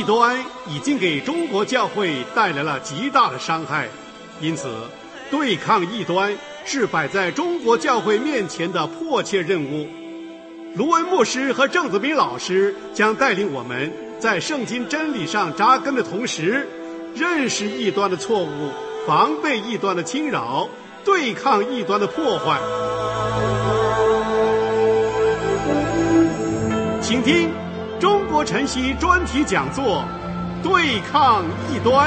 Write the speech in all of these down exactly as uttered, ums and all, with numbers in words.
异端已经给中国教会带来了极大的伤害，因此对抗异端是摆在中国教会面前的迫切任务。卢文牧师和郑子斌老师将带领我们在圣经真理上扎根的同时，认识异端的错误，防备异端的侵扰，对抗异端的破坏。请听中国晨曦专题讲座，对抗异端。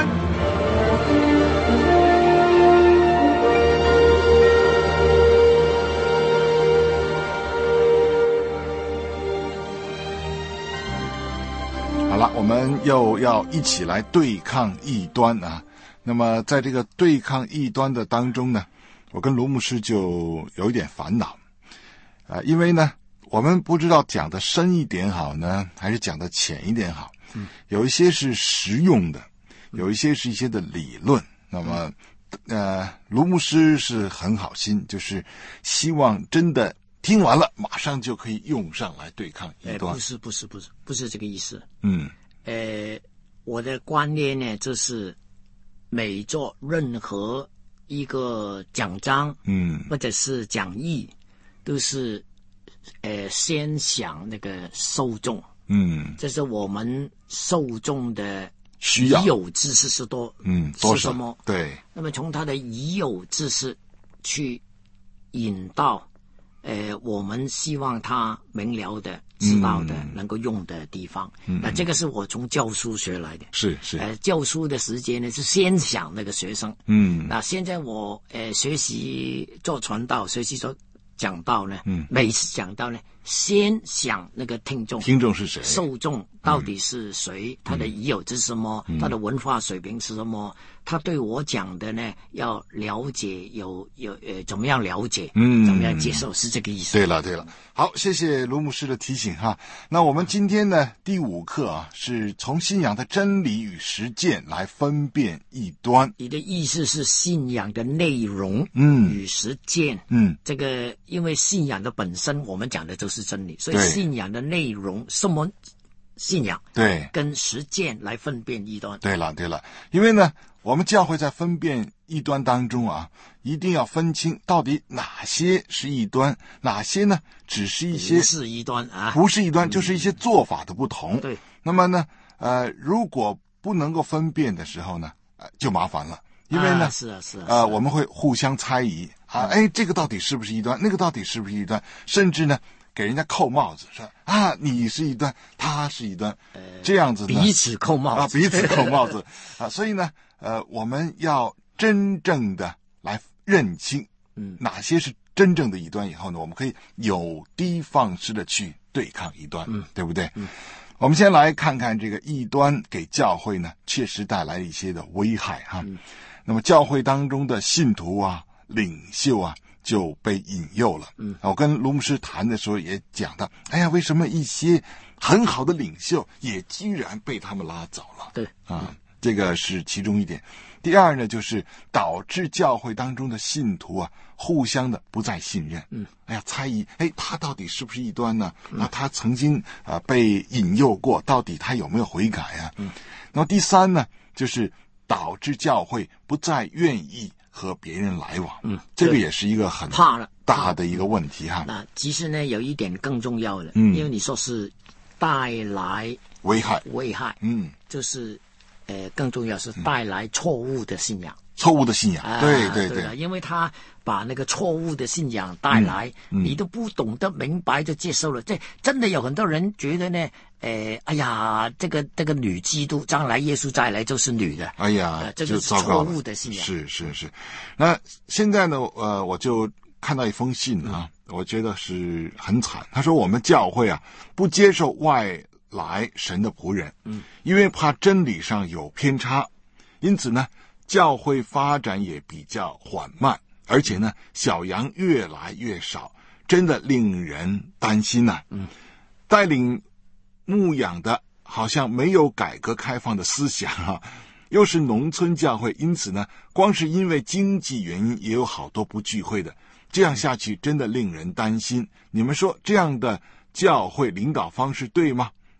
好了，我们又要一起来对抗异端啊。那么在这个对抗异端的当中呢，我跟卢牧师就有一点烦恼啊，因为呢我们不知道讲的深一点好呢，还是讲的浅一点好。嗯，有一些是实用的，有一些是一些的理论。那么呃卢牧师是很好心，就是希望真的听完了马上就可以用上来对抗异端。 呃、不是不是不是不是这个意思。 嗯， 呃，我的观念呢，就是每做任何一个讲章，嗯，或者是讲义，都是呃先想那个受众，嗯，这是我们受众的需要， 已有知识是多， 嗯，多是什么？ 对。 那么从他的已有知识去引导。呃，我们希望他明了的、知道的、嗯、能够用的地方。嗯、那这个是我从教书学来的。 是是。 呃，教书的时间呢是先想那个学生。嗯。那现在我呃学习做传道，学习做讲道呢，嗯，每次讲道呢，先想那个听众。 听众是谁？ 受众到底是谁？嗯、他的已有知是什么？嗯、他的文化水平是什么？他对我讲的呢，要了解有有呃怎么样了解，嗯，怎么样接受，是这个意思。 对了对了，好，谢谢卢牧师的提醒哈。那我们今天呢第五课啊，是从信仰的真理与实践来分辨异端。 你的意思是信仰的内容，嗯，与实践，嗯，这个因为信仰的本身我们讲的就是真理，所以信仰的内容什么？信仰对跟实践来分辨异端。 对了对了，因为呢我们教会在分辨异端当中啊，一定要分清到底哪些是异端，哪些呢只是一些不是异端啊， 不是异端、嗯、就是一些做法的不同。 对， 那么呢呃如果不能够分辨的时候呢、呃、就麻烦了，因为呢、 啊、是啊是啊呃我们会互相猜疑啊，哎这个到底是不是异端，那个到底是不是异端，甚至呢给人家扣帽子，说啊你是异端，他是异端，呃、这样子呢彼此扣帽子啊，彼此扣帽子啊，所以呢，呃，我们要真正的来认清，嗯，哪些是真正的异端以后呢，我们可以有的放矢的去对抗异端，嗯，对不对？嗯，我们先来看看这个异端给教会呢确实带来一些的危害哈。嗯、那么教会当中的信徒啊、领袖啊。就被引诱了。嗯，我跟卢牧师谈的时候也讲到，哎呀，为什么一些很好的领袖也居然被他们拉走了？ 对， 啊，这个是其中一点。第二呢，就是导致教会当中的信徒啊，互相的不再信任。嗯，哎呀，猜疑，哎，他到底是不是异端呢？嗯、啊，他曾经啊、呃、被引诱过，到底他有没有悔改啊？嗯，那么第三呢，就是导致教会不再愿意和别人来往，嗯，这个也是一个很大的一个问题哈。 那其实呢，有一点更重要的，嗯，因为你说是带来危害， 危害，嗯，就是呃，更重要是带来错误的信仰， 错误的信仰， 啊、 对对对, 对，因为他把那个错误的信仰带来，嗯嗯、你都不懂得明白就接受了，这真的有很多人觉得呢。呃，哎呀，这个这个女基督将来耶稣再来就是女的， 哎呀， 呃、这个是错误的信仰。 是是是。那现在呢，呃，我就看到一封信啊，嗯、我觉得是很惨。他说我们教会啊，不接受外来神的仆人，嗯，因为怕真理上有偏差，因此呢，教会发展也比较缓慢，而且呢，小羊越来越少，真的令人担心呐、啊。嗯，带领牧养的好像没有改革开放的思想啊，又是农村教会，因此呢，光是因为经济原因也有好多不聚会的，这样下去真的令人担心。你们说这样的教会领导方式对吗？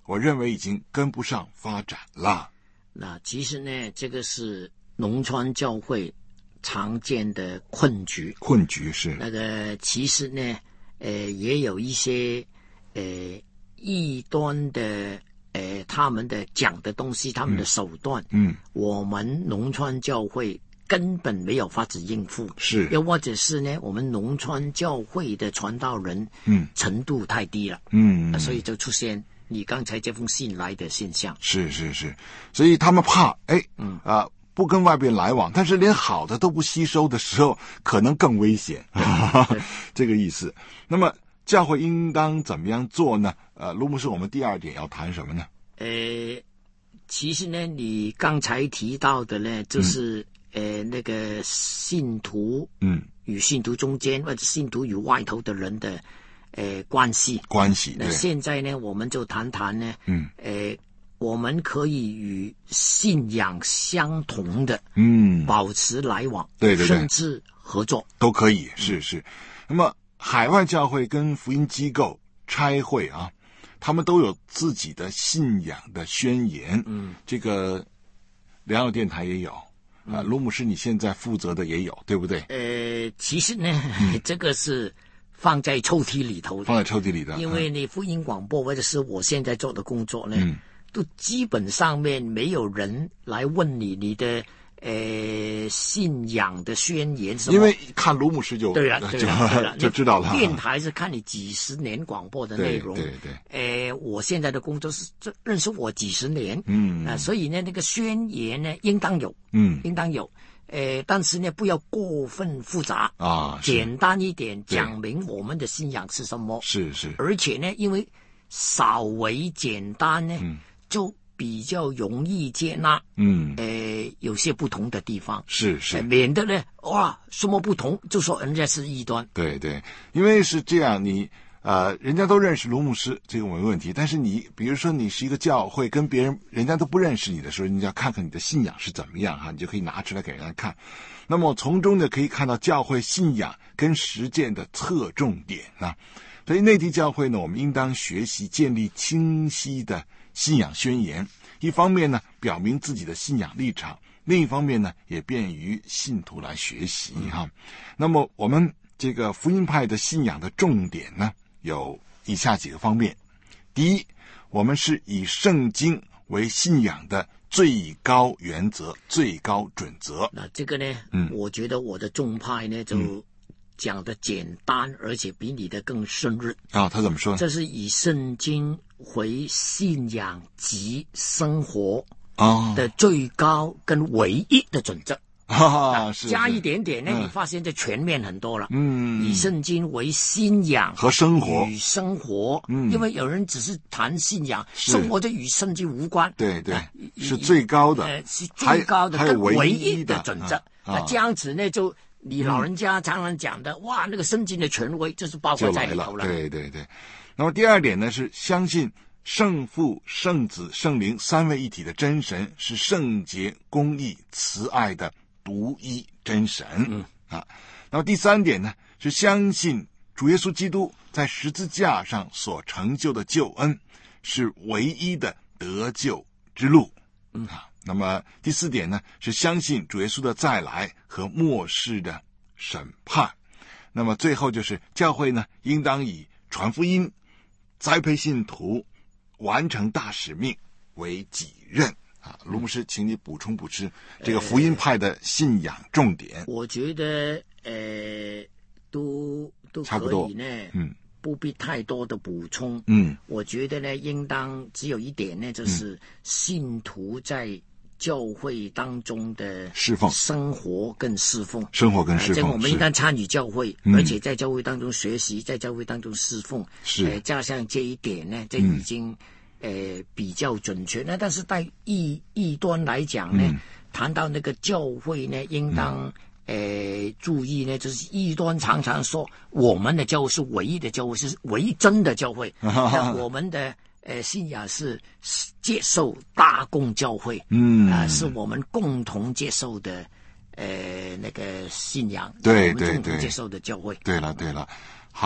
我认为已经跟不上发展了。 那其实呢，这个是农村教会常见的困局。 困局是那个，其实呢，呃，也有一些呃异端的呃他们的讲的东西，他们的手段， 嗯， 我们农村教会根本没有法子应付， 是， 又或者是呢，我们农村教会的传道人， 嗯， 程度太低了， 嗯， 啊、所以就出现你刚才这封信来的现象。 是是是，所以他们怕，哎， 嗯啊、呃，不跟外边来往，但是连好的都不吸收的时候，可能更危险，这个意思。那么教会应当怎么样做呢？呃，卢牧师，我们第二点要谈什么呢？ 呃，其实呢，你刚才提到的呢，就是、嗯、呃那个信徒， 嗯， 与信徒中间或者信徒与外头的人的呃关系关系。 那现在呢，我们就谈谈呢， 嗯， 呃，我们可以与信仰相同的， 嗯， 保持来往， 对对对， 甚至合作都可以，是是。那么海外教会跟福音机构差会啊，他们都有自己的信仰的宣言。 嗯， 这个良友电台也有啊，卢牧师你现在负责的也有，对不对？ 呃，其实呢，嗯、这个是放在抽屉里头的， 放在抽屉里的。 因为你福音广播或者是我现在做的工作呢， 嗯， 都基本上面没有人来问你你的呃信仰的宣言什么， 因为看卢牧师就对了对了对了就知道了。 电台是看你几十年广播的内容， 对对对。呃，我现在的工作是这认识我几十年， 嗯啊、呃，所以呢，那个宣言呢，应当有， 嗯， 应当有。呃，但是呢，不要过分复杂啊， 简单一点，讲明我们的信仰是什么。 是是， 而且呢，因为稍微简单呢， 嗯， 就比较容易接纳。 嗯， 呃，有些不同的地方， 是是， 呃、免得呢，哇，什么不同，就说人家是异端。 对对，因为是这样，你。呃，人家都认识卢牧师，这个没问题。但是你，比如说你是一个教会，跟别人人家都不认识你的时候，你就要看看你的信仰是怎么样哈，你就可以拿出来给人家看。那么从中呢，可以看到教会信仰跟实践的侧重点啊。所以内地教会呢，我们应当学习建立清晰的信仰宣言，一方面呢，表明自己的信仰立场，另一方面呢，也便于信徒来学习哈。那么我们这个福音派的信仰的重点呢，有以下几个方面。第一，我们是以圣经为信仰的最高原则、最高准则。 那这个呢， 嗯， 我觉得我的宗派呢就讲的简单，而且比你的更深入。 啊，他怎么说呢？ 这是以圣经为信仰及生活的最高跟唯一的准则。 啊，是加一点点呢， 嗯、 你发现这全面很多了。 嗯， 以圣经为信仰和生活与生活， 嗯， 因为有人只是谈信仰，生活就与圣经无关。 对对，呃、是最高的， 呃，是最高的，跟唯一的准则。 啊、 那这样子呢，就你老人家常常讲的，嗯、哇，那个圣经的权威就是包括在里头了。 对对对。那么第二点呢，是相信圣父、圣子、圣灵三位一体的真神是圣洁、公义、慈爱的独一真神。 嗯啊，那么第三点呢，是相信主耶稣基督在十字架上所成就的救恩是唯一的得救之路。 嗯啊，那么第四点呢，是相信主耶稣的再来和末世的审判。那么最后就是教会呢，应当以传福音、栽培信徒、完成大使命为己任。啊，卢牧师，请你补充补充这个福音派的信仰重点。 呃、我觉得，呃，都都可以呢， 嗯， 不必太多的补充。 嗯， 我觉得呢，应当只有一点呢，就是信徒在教会当中的侍奉、 生活跟侍奉、 生活跟侍奉， 这个我们应当参与教会，而且在教会当中学习，在教会当中侍奉。 是， 呃，加上这一点呢，这已经。嗯呃，比较准确。那但是在异异端来讲呢， 嗯、 谈到那个教会呢，应当、嗯、呃注意呢，就是异端常常说我们的教会是唯一的教会，是唯一真的教会。那我们的呃信仰是接受大公教会， 嗯啊、呃，是我们共同接受的呃那个信仰， 对对对， 我们共同接受的教会。 对了对了，好。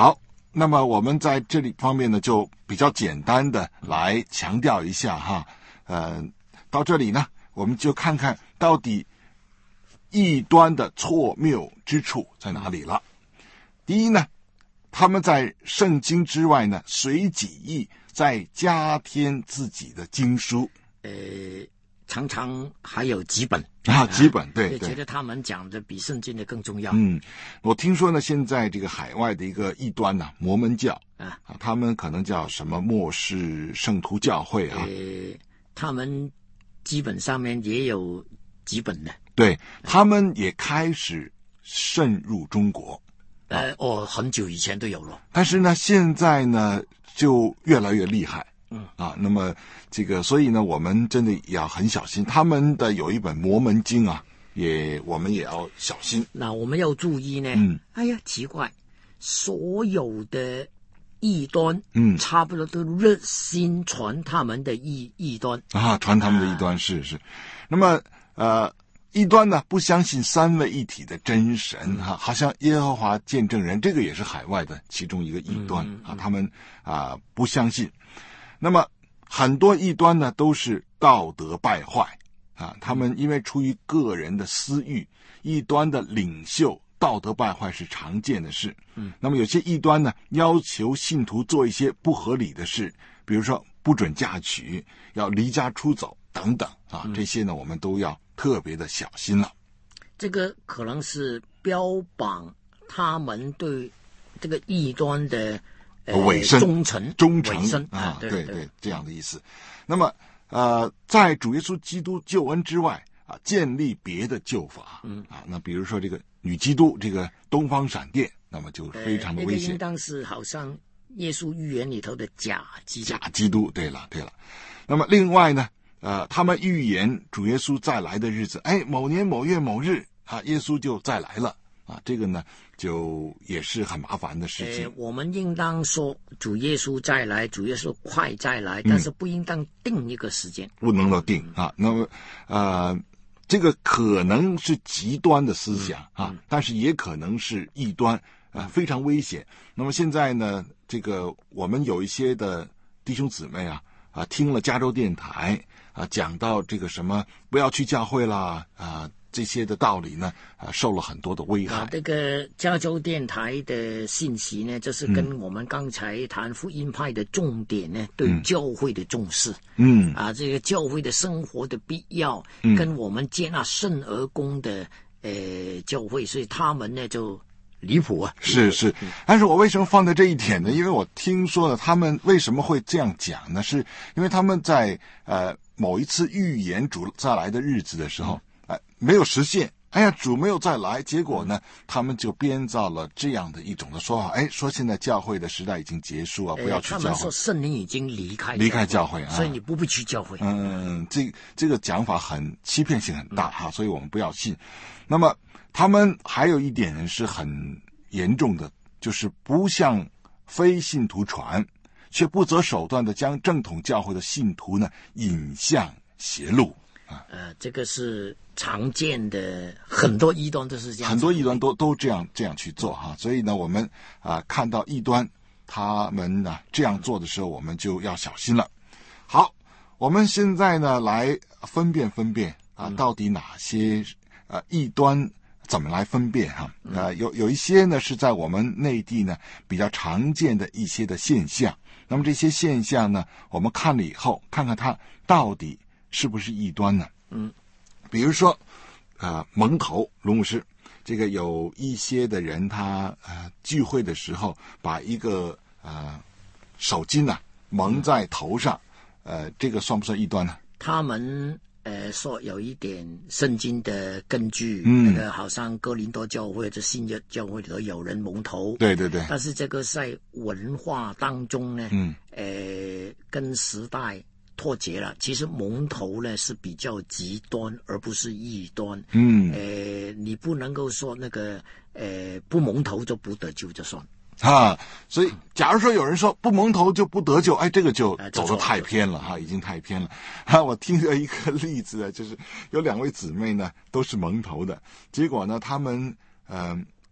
那么我们在这里方面呢，就比较简单的来强调一下哈。呃，到这里呢，我们就看看到底异端的错谬之处在哪里了。第一呢，他们在圣经之外呢，随己意再加添自己的经书。 呃，常常还有几本啊，几本，对对， 就觉得他们讲的比圣经的更重要。 嗯，我听说呢，现在这个海外的一个异端呢、啊，摩门教啊， 啊，他们可能叫什么末世圣徒教会啊， 呃，他们基本上面也有几本的， 对，他们也开始渗入中国。 呃，哦，很久以前都有了， 但是呢，现在呢就越来越厉害， 嗯啊，那么这个，所以呢，我们真的要很小心。他们的有一本摩门经啊，也我们也要小心。 那我们要注意呢， 嗯， 哎呀，奇怪，所有的异端， 嗯， 差不多都热心传他们的异异端啊，传他们的异端、啊、是是。那么呃。异端呢不相信三位一体的真神哈、啊，好像耶和华见证人，这个也是海外的其中一个异端、嗯嗯、啊，他们啊不相信。那么很多异端呢都是道德败坏啊，他们因为出于个人的私欲，异端的领袖道德败坏是常见的事。 嗯， 那么有些异端呢要求信徒做一些不合理的事，比如说不准嫁娶，要离家出走等等啊，这些呢我们都要特别的小心了。 这个可能是标榜他们对这个异端的、呃、 委身忠诚忠诚啊， 啊， 对对对, 对，这样的意思。那么呃，在主耶稣基督救恩之外啊，建立别的救法， 嗯啊，那比如说这个女基督，这个东方闪电，那么就非常的危险。 呃那个应当是好像耶稣预言里头的假基督。 假基督，对了对了。那么另外呢？呃，他们预言主耶稣再来的日子，哎，某年某月某日啊，耶稣就再来了啊，这个呢，就也是很麻烦的事情。 呃、我们应当说主耶稣再来，主耶稣快再来，但是不应当定一个时间， 嗯、不能够定啊。那么，呃，这个可能是极端的思想啊， 嗯、 但是也可能是异端啊，非常危险。那么现在呢，这个我们有一些的弟兄姊妹啊啊，听了加州电台。啊，讲到这个什么不要去教会啦啊，这些的道理呢，啊，受了很多的危害。 啊，这个加州电台的信息呢，就是跟我们刚才谈福音派的重点呢，嗯、对教会的重视， 嗯， 啊，这个教会的生活的必要， 嗯、 跟我们接纳圣而公的呃教会，所以他们呢就。离谱啊！ 是是，但是我为什么放在这一点呢？因为我听说了，他们为什么会这样讲呢？是因为他们在呃某一次预言主再来的日子的时候，哎、呃，没有实现。哎呀，主没有再来，结果呢，他们就编造了这样的一种的说法。哎，说现在教会的时代已经结束啊，不要去教会。 他们说圣灵已经离开离开教会啊， 所以你不必去教会。 嗯，这这个讲法很欺骗性很大哈、嗯，所以我们不要信。那么。他们还有一点呢是很严重的，就是不向非信徒传，却不择手段的将正统教会的信徒呢引向邪路啊。 呃，这个是常见的，很多异端都是这样， 很多异端都都这样这样去做哈。所以呢，我们啊看到异端他们呢这样做的时候，我们就要小心了。好，我们现在呢来分辨分辨啊，到底哪些呃异端。怎么来分辨哈？呃，有有一些呢是在我们内地呢比较常见的一些的现象。那么这些现象呢，我们看了以后，看看它到底是不是异端呢？ 嗯， 比如说，呃，蒙头，卢牧师，这个有一些的人他呃聚会的时候把一个呃手巾呢、啊、蒙在头上，呃，这个算不算异端呢？ 他们。呃，说有一点圣经的根据， 嗯， 那个好像哥林多教会、这新约教会里头有人蒙头， 对对对。 但是这个在文化当中呢， 嗯， 呃，跟时代脱节了。其实蒙头呢是比较极端，而不是异端。 嗯， 呃，你不能够说那个呃不蒙头就不得救就算。 啊，所以假如说有人说不蒙头就不得救，哎，这个就走得太偏了哈、啊，已经太偏了。哈、啊，我听了一个例子呢，就是有两位姊妹呢都是蒙头的，结果呢他们嗯、呃、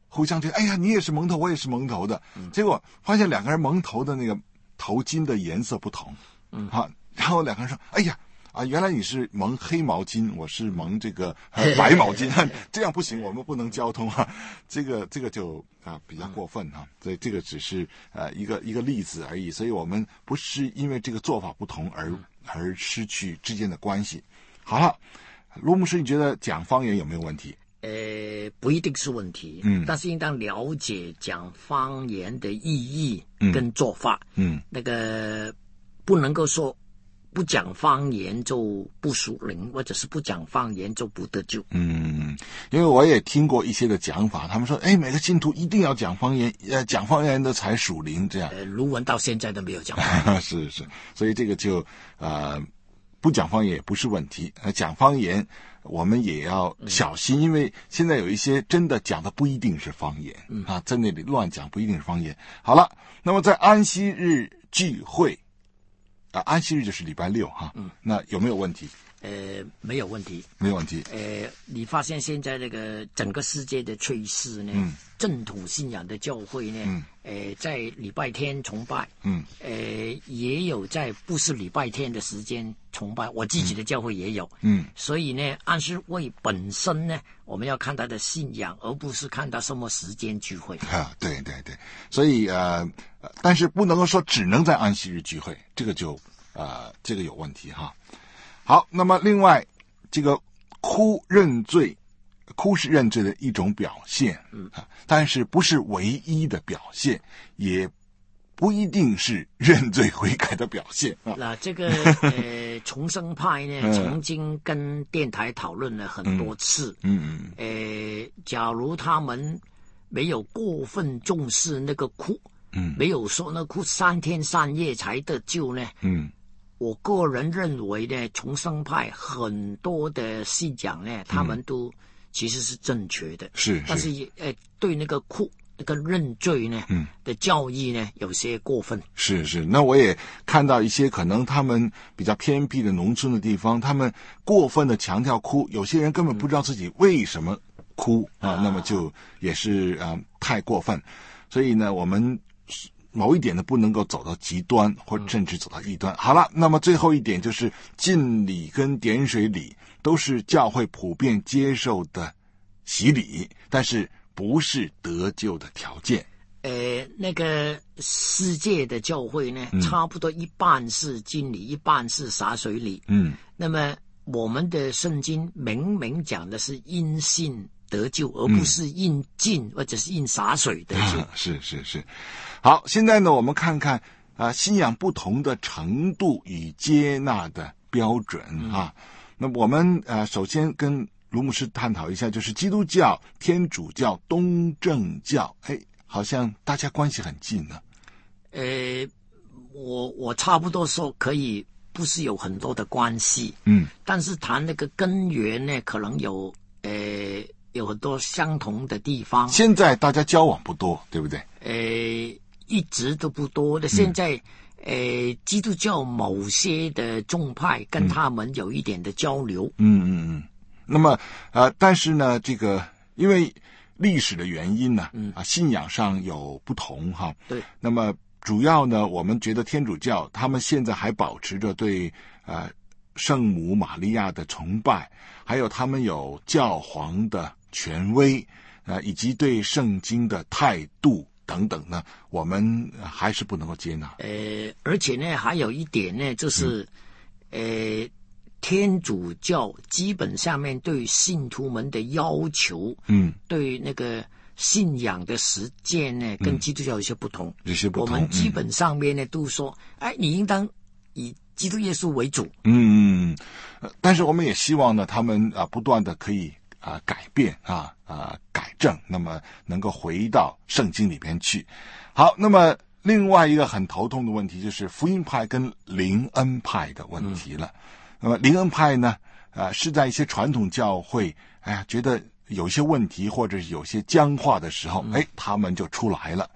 互相觉得，哎呀，你也是蒙头，我也是蒙头的，嗯、结果发现两个人蒙头的那个头巾的颜色不同，嗯，好，然后两个人说，哎呀。啊，原来你是蒙黑毛巾，我是蒙这个、呃、白毛巾，这样不行，我们不能交通啊。这个这个就啊比较过分哈、啊，所以这个只是呃一个一个例子而已。所以我们不是因为这个做法不同而而失去之间的关系。好了，卢牧师，你觉得讲方言有没有问题？ 呃，不一定是问题，嗯，但是应当了解讲方言的意义跟做法，嗯，嗯那个不能够说。不讲方言就不属灵，或者是不讲方言就不得救。 嗯，因为我也听过一些的讲法，他们说，哎，每个信徒一定要讲方言，呃，讲方言的才属灵，这样。 呃，卢文到现在都没有讲方言。 是是，所以这个就呃，不讲方言也不是问题。呃，讲方言我们也要小心，嗯、因为现在有一些真的讲的不一定是方言，嗯、啊，在那里乱讲不一定是方言。好了，那么在安息日聚会。啊，安息日就是礼拜六哈，嗯，那有没有问题？ 呃，没有问题， 没有问题。 呃，你发现现在这个整个世界的趋势呢，嗯，正统信仰的教会呢，嗯，呃，在礼拜天崇拜，嗯，呃，也有在不是礼拜天的时间崇拜，我自己的教会也有，嗯，所以呢，安息日本身呢，我们要看他的信仰，而不是看他什么时间聚会。 啊，对对对，所以呃。但是不能够说只能在安息日聚会，这个就呃这个有问题哈。好，那么另外这个哭认罪，哭是认罪的一种表现，嗯啊，但是不是唯一的表现，也不一定是认罪悔改的表现啊。 那这个呃重生派呢，嗯、曾经跟电台讨论了很多次，嗯嗯，呃，假如他们没有过分重视那个哭。嗯，没有说那哭三天三夜才得救呢。嗯，我个人认为呢，重生派很多的信仰呢，他们都其实是正确的。是，但是也呃，对那个哭那个认罪呢，嗯的教义呢，有些过分。是是，那我也看到一些可能他们比较偏僻的农村的地方，他们过分的强调哭，有些人根本不知道自己为什么哭、嗯、啊，那么就也是啊、呃、太过分，所以呢，我们。某一点呢，不能够走到极端，或者甚至走到异端。好了，那么最后一点就是浸礼跟点水礼都是教会普遍接受的洗礼，但是不是得救的条件。 呃，那个世界的教会呢，嗯、差不多一半是浸礼，一半是洒水礼。嗯，那么我们的圣经明明讲的是因信得救，而不是因浸、嗯、或者是因洒水得救。 啊、是是是。好，现在呢，我们看看啊、呃，信仰不同的程度与接纳的标准啊。嗯、那我们呃，首先跟卢牧师探讨一下，就是基督教、天主教、东正教，哎，好像大家关系很近呢。 呃，我我差不多说可以，不是有很多的关系，嗯，但是谈那个根源呢，可能有呃有很多相同的地方。 现在大家交往不多，对不对？ 呃。一直都不多的，现在，嗯、呃，基督教某些的宗派跟他们有一点的交流。 嗯嗯嗯。那么，呃，但是呢，这个因为历史的原因呢，嗯啊，信仰上有不同哈。对。那么主要呢，我们觉得天主教他们现在还保持着对呃圣母玛利亚的崇拜，还有他们有教皇的权威，呃，以及对圣经的态度。等等呢，我们还是不能够接纳。 呃，而且呢，还有一点呢，就是，嗯、呃，天主教基本上面对信徒们的要求，嗯，对那个信仰的实践呢，跟基督教有些不同。有些不同。我们基本上面呢，嗯、都说，哎，你应当以基督耶稣为主。 嗯嗯，但是我们也希望呢，他们啊，不断的可以。啊、呃，改变啊啊、呃，改正，那么能够回到圣经里边去。好，那么另外一个很头痛的问题就是福音派跟灵恩派的问题了。嗯、那么灵恩派呢，啊、呃，是在一些传统教会，哎呀，觉得有些问题或者是有些僵化的时候，嗯、哎，他们就出来了。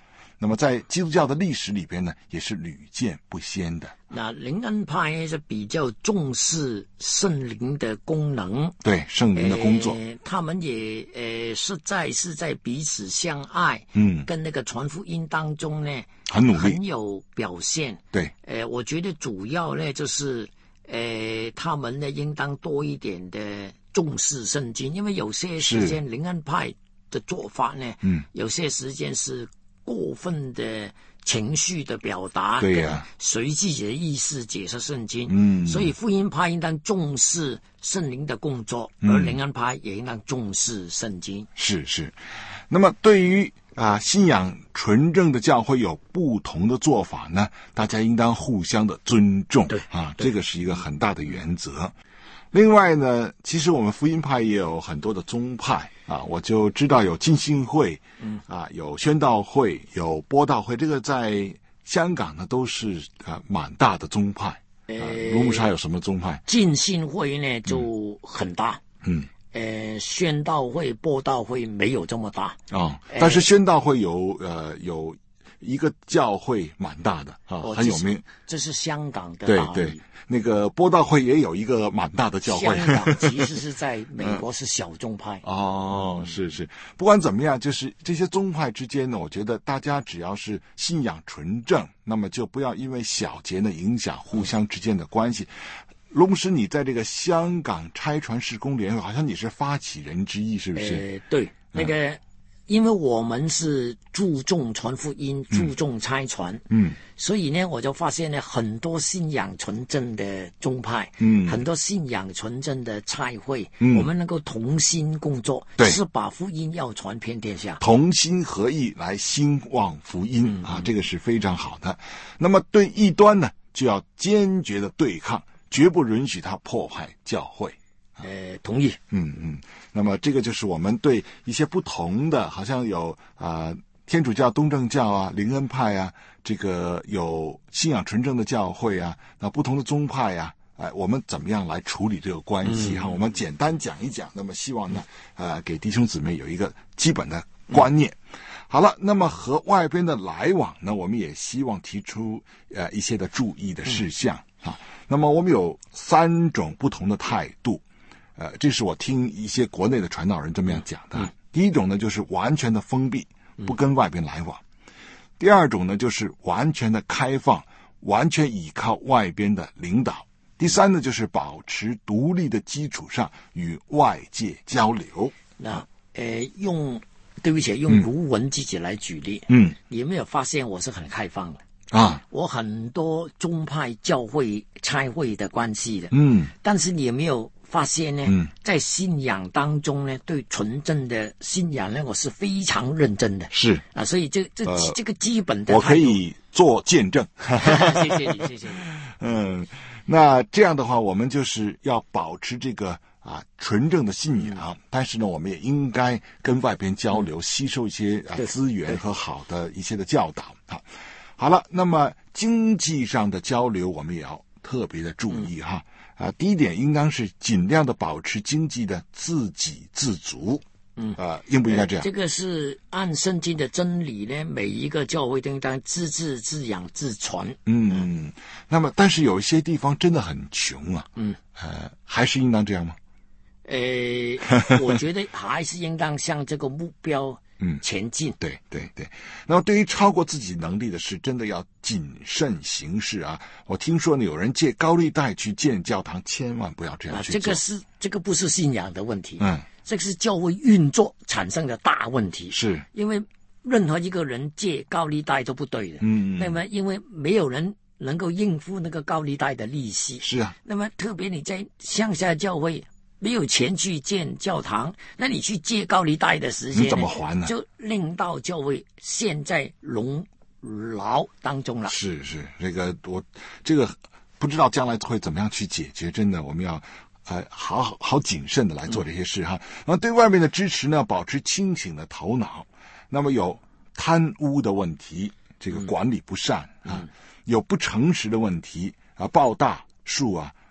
那么在基督教的历史里边呢，也是屡见不鲜的。 那灵恩派是比较重视圣灵的功能， 对圣灵的工作， 呃、他们也呃实在是在彼此相爱， 嗯， 跟那个传福音当中呢， 很努力， 很有表现。 对， 呃，我觉得主要呢就是，呃，他们呢应当多一点的重视圣经，因为有些时间灵恩派的做法呢，嗯，有些时间是过分的情绪的表达， 对呀、啊， 随自己的意思解释圣经， 嗯， 所以福音派应当重视圣灵的工作，嗯、而灵恩派也应当重视圣经。 是是，那么对于啊信仰纯正的教会有不同的做法呢，大家应当互相的尊重， 对啊，这个是一个很大的原则。另外呢，其实我们福音派也有很多的宗派啊，我就知道有浸信会，嗯啊，有宣道会，有播道会，这个在香港呢都是啊蛮大的宗派。呃，卢牧师还有什么宗派？ 浸信会呢就很大， 嗯， 呃，宣道会、播道会没有这么大哦，但是宣道会有呃有一个教会蛮大的啊， 哦、 很有名。 这是香港的对大对，那个播道会也有一个蛮大的教会。 香港其实是在美国是小宗派。 嗯、哦，是是，不管怎么样，就是这些宗派之间呢，我觉得大家只要是信仰纯正，那么就不要因为小节呢影响互相之间的关系。卢牧师，你在这个香港差传事工联会，好像你是发起人之一，是不是？ 呃，对，那个。嗯，因为我们是注重传福音，注重差传，嗯，所以呢，我就发现呢，很多信仰纯正的宗派，嗯，很多信仰纯正的差会，嗯，我们能够同心工作， 对， 是把福音要传遍天下， 同心合意来兴旺福音，嗯，啊，这个是非常好的。那么对异端呢，就要坚决的对抗，绝不允许他破坏教会。 呃，同意。 嗯嗯，那么这个就是我们对一些不同的，好像有啊、呃、天主教、东正教啊、灵恩派啊，这个有信仰纯正的教会啊，那不同的宗派啊，哎、呃，我们怎么样来处理这个关系哈、嗯？我们简单讲一讲，那么希望呢，呃，给弟兄姊妹有一个基本的观念。嗯、好了，那么和外边的来往呢，我们也希望提出呃一些的注意的事项、嗯、啊。那么我们有三种不同的态度。呃，这是我听一些国内的传道人这么样讲的。嗯、第一种呢，就是完全的封闭，不跟外边来往；嗯、第二种呢，就是完全的开放，完全倚靠外边的领导；第三呢，就是保持独立的基础上与外界交流。 那呃，用对不起，用卢文自己来举例。嗯，你有没有发现我是很开放的？啊，我很多宗派、教会、差会的关系的。嗯，但是你有没有发现呢？嗯，在信仰当中呢，对纯正的信仰呢，我是非常认真的。 是啊，所以这这、呃、这个基本的， 我可以做见证。 谢谢你，谢谢你。 嗯，那这样的话，我们就是要保持这个啊纯正的信仰，嗯、但是呢，我们也应该跟外边交流，嗯、吸收一些啊资源和好的一些的教导啊。好了，那么经济上的交流，我们也要特别的注意哈。嗯、啊，第一点应当是尽量的保持经济的自给自足。嗯，啊，应不应该这样？ 呃、这个是按圣经的真理呢，每一个教会都应当自治、自养、自传。 嗯，那么但是有一些地方真的很穷啊。嗯，呃，还是应当这样吗？ 呃，我觉得还是应当向这个目标。嗯，前进。 对对对，那么对于超过自己能力的事，真的要谨慎行事啊！我听说呢，有人借高利贷去建教堂，千万不要这样去做。 啊、这个是这个不是信仰的问题，嗯，这个是教会运作产生的大问题。 是因为任何一个人借高利贷都不对的，嗯，那么因为没有人能够应付那个高利贷的利息。 是啊， 那么特别你在乡下教会。没有钱去建教堂，那你去借高利贷的时间， 你怎么还呢？ 就令到教会陷在笼牢当中了。 是是，这个我这个不知道将来会怎么样去解决，真的我们要呃好好好谨慎的来做这些事哈。那、嗯、对外面的支持呢，保持清醒的头脑。那么有贪污的问题，这个管理不善、嗯、啊，有不诚实的问题啊，报大数啊。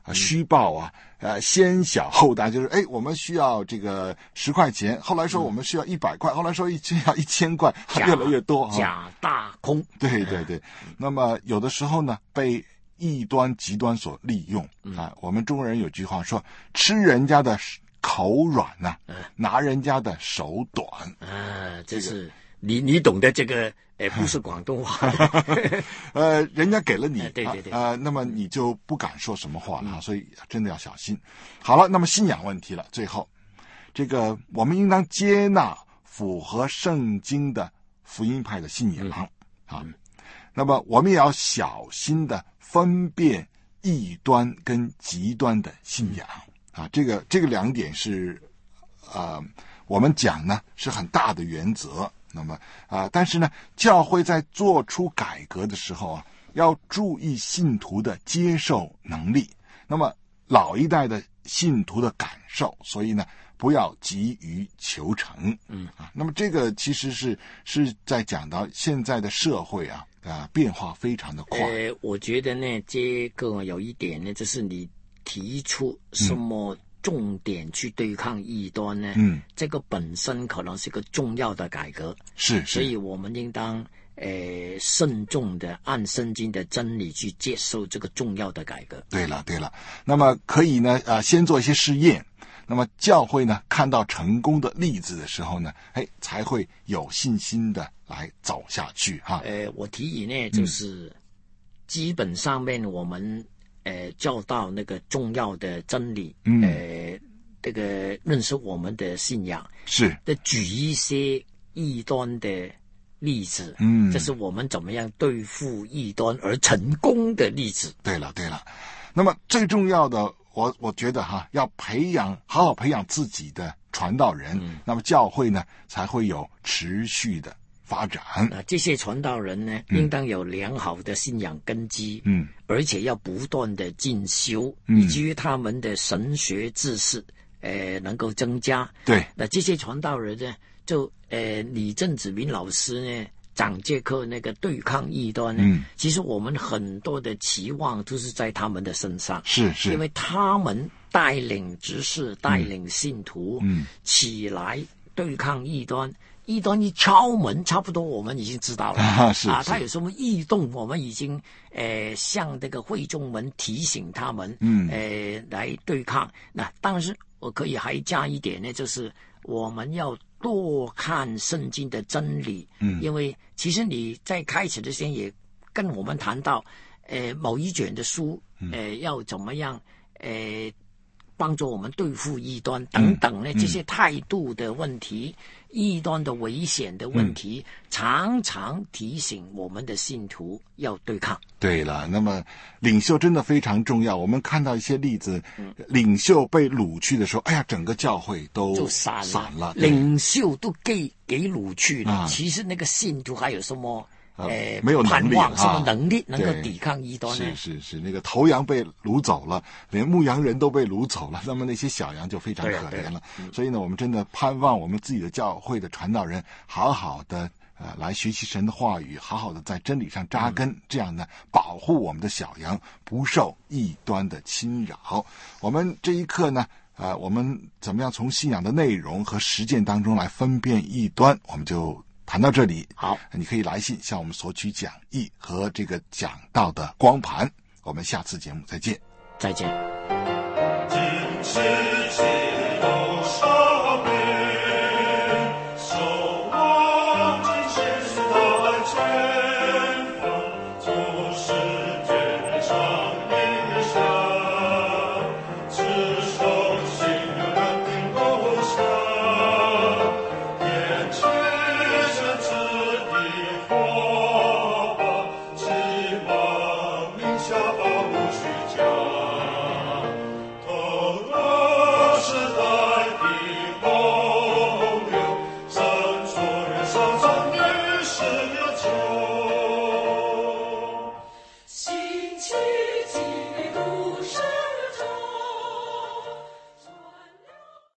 啊虚报啊，呃先小后大，就是哎我们需要这个十块钱，后来说我们需要一百块，后来说一需要一千块，越来越多啊， 假大空。 对对对，那么有的时候呢被异端极端所利用啊。我们中国人有句话说，吃人家的口软呐、啊，拿人家的手短啊，这是、这个、你你懂得这个，呃，不是广东话， 呃，人家给了你， 呃、对对对， 呃，那么你就不敢说什么话了、嗯、所以真的要小心。好了，那么信仰问题了，最后，这个我们应当接纳符合圣经的福音派的信仰、嗯、啊，那么我们也要小心的分辨异端跟极端的信仰。啊，这个这个两点是，呃，我们讲呢是很大的原则。那么啊、呃，但是呢，教会在做出改革的时候啊，要注意信徒的接受能力。那么老一代的信徒的感受，所以呢，不要急于求成。嗯啊，那么这个其实是是在讲到现在的社会啊啊、呃、变化非常的快。 呃，我觉得呢，这个有一点呢，就是你提出什么重点去对抗异端呢？嗯，这个本身可能是个重要的改革， 是，是， 所以我们应当呃慎重的按圣经的真理去接受这个重要的改革。 对了，对了，那么可以呢，呃，先做一些试验。那么教会呢，看到成功的例子的时候呢，哎，才会有信心的来走下去哈。 呃，我提议呢，就是、嗯、基本上面我们。呃，教导那个重要的真理，嗯、呃，这个认识我们的信仰， 是的举一些异端的例子，嗯，这是我们怎么样对付异端而成功的例子。 对了，对了，那么最重要的，我我觉得哈，要培养好好培养自己的传道人，嗯、那么教会呢才会有持续的发展。 啊，这些传道人呢，嗯、应当有良好的信仰根基，嗯，而且要不断的进修，嗯，以至于他们的神学知识，呃，能够增加。 对， 那这些传道人呢，就呃，李正子明老师呢，讲这课那个对抗异端呢，嗯，其实我们很多的期望都是在他们的身上， 是是， 因为他们带领执事、带领信徒，嗯，起来对抗异端。异端一敲门，差不多我们已经知道了啊，是啊，他有什么异动，我们已经呃向这个会众们提醒他们，嗯，呃来对抗。那当然我可以还加一点呢，就是我们要多看圣经的真理，嗯，因为其实你在开始之前也跟我们谈到，呃某一卷的书，呃要怎么样，呃帮助我们对付异端等等呢，嗯、这些态度的问题。异端的危险的问题、嗯、常常提醒我们的信徒要对抗。 对了，那么领袖真的非常重要。我们看到一些例子，嗯、领袖被掳去的时候，哎呀，整个教会都就散了， 散了领袖都给给掳去了、啊，其实那个信徒还有什么？呃， 没有能力， 盼望什么能力能够抵抗异端呢？ 是是是，那个头羊被掳走了，连牧羊人都被掳走了，那么那些小羊就非常可怜了。嗯、所以呢，我们真的盼望我们自己的教会的传道人好好的呃来学习神的话语，好好的在真理上扎根，嗯、这样呢保护我们的小羊不受异端的侵扰。我们这一课呢，呃，我们怎么样从信仰的内容和实践当中来分辨异端，我们就谈到这里。 好， 你可以来信向我们索取讲义和这个讲道的光盘。我们下次节目再见。 再见。 今世